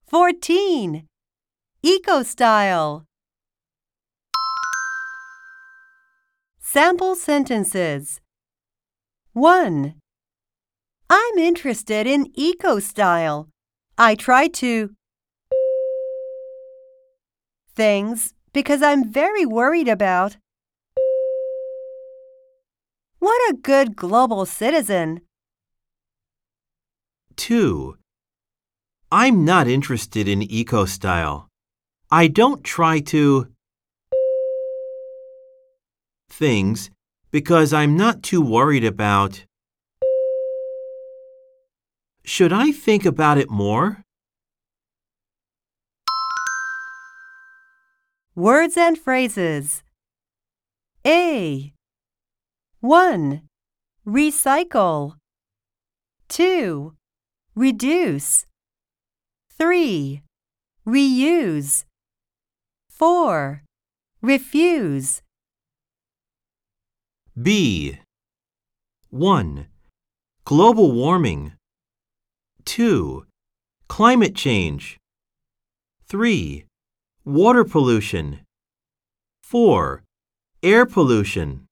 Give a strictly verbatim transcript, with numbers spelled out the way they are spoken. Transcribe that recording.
fourteen. Eco-style. Sample sentences. one. I'm interested in eco-style. I try to things because I'm very worried about. What a good global citizen. two. I'm not interested in eco-style. I don't try to things because I'm not too worried about. Should I think about it more? Words and phrases. A. one. Recycle. two. Reduce. three. Reuse. four. Refuse. B. one. Global warming. two. Climate change. three. Water pollution. four. Air pollution.